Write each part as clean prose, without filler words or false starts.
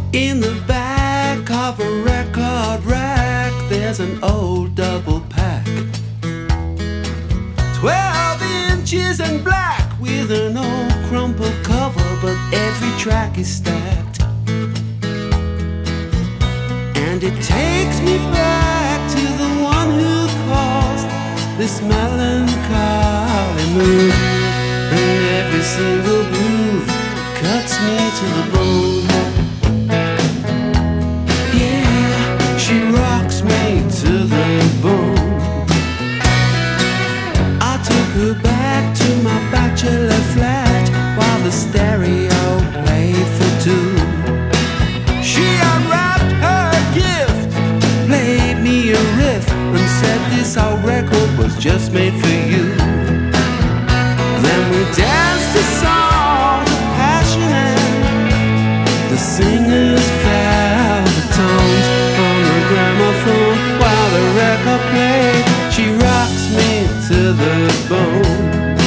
In the back of a record rack, there's an old double pack, 12 inches and black, with an old crumpled cover, but every track is stacked. And it takes me back to the one who caused this melancholy mood, and every single groove cuts me to the bone. Yeah, she rocks me to the bone. I took her back to my bachelor flat while the stereo played for two. She unwrapped her gift, played me a riff, and said this old record was just made for you. Then we danced a song of passion, and the singers fell the tones on the gramophone while the record played. She rocks me to the bone,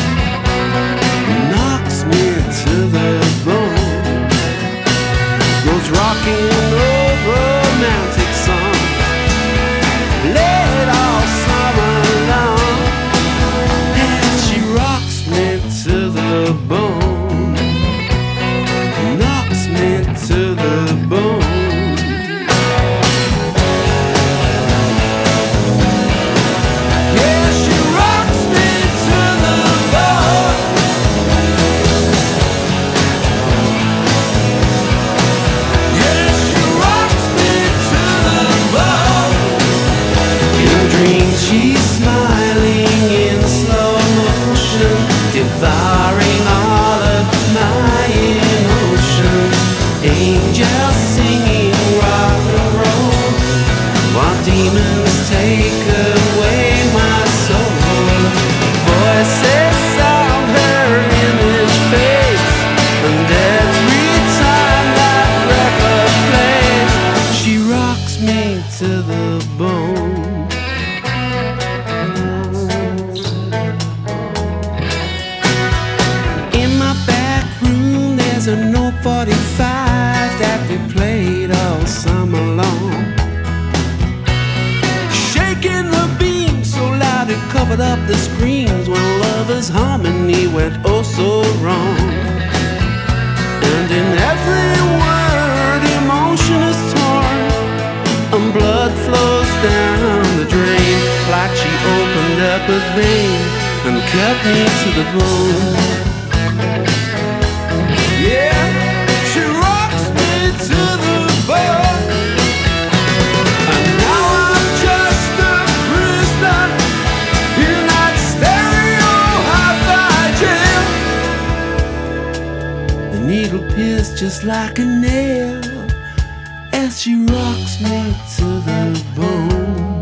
knocks me to the bone. Those rocking old romantic songs played all summer long, and she rocks me to the bone, knocks me to the bone. Yeah, she rocks me to the bone. Yeah, she rocks me to the bone. In dreams she's smiling in slow motion, devouring all of my emotions. Angels singing rock and roll, while demons take away my soul. Voices sound her image fades, and every time that record plays, she rocks me to the bone. In my back room there's an old 45 that we played all summer long, shaking the beam so loud it covered up the screams when lovers' harmony went oh so wrong. And in every word emotion is torn, and blood flows down the drain, like she opened up a vein and cut me to the bone. Yeah, she rocks me to the bone. And now I'm just a prisoner in that stereo hi-fi jail. The needle pierced just like a nail as she rocks me to the bone.